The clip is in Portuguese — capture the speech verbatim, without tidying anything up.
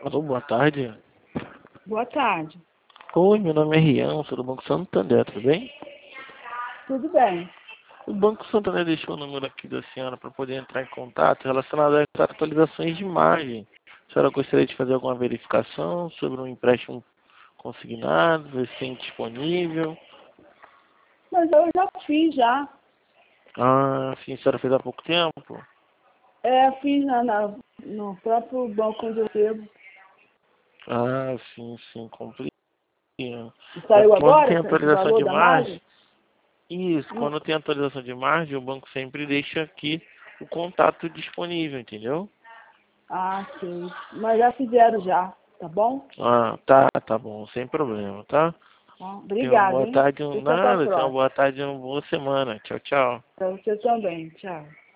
Alô, boa tarde. Boa tarde. Oi, meu nome é Rian, sou do Banco Santander, tudo bem? Tudo bem. O Banco Santander deixou o número aqui da senhora para poder entrar em contato relacionado às atualizações de margem. A senhora gostaria de fazer alguma verificação sobre um empréstimo consignado, ver se tem disponível? Mas eu já fiz já. Ah, sim, a senhora fez há pouco tempo? É, fiz na, na- no próprio banco onde eu devo. Ah, sim, sim, compreendo. E É saiu porque quando agora tem esse atualização valor de da margem, margem? isso, Hum. quando tem atualização de margem, o banco sempre deixa aqui o contato disponível, entendeu? Ah, sim. Mas já fizeram já, tá bom? Ah, tá, tá bom, sem problema, tá? Tá. Tenha uma Obrigada, boa hein? tarde, um- Deixa para a nada, tenha uma próxima. boa tarde e uma boa semana. Tchau, tchau. Para você também. Tchau.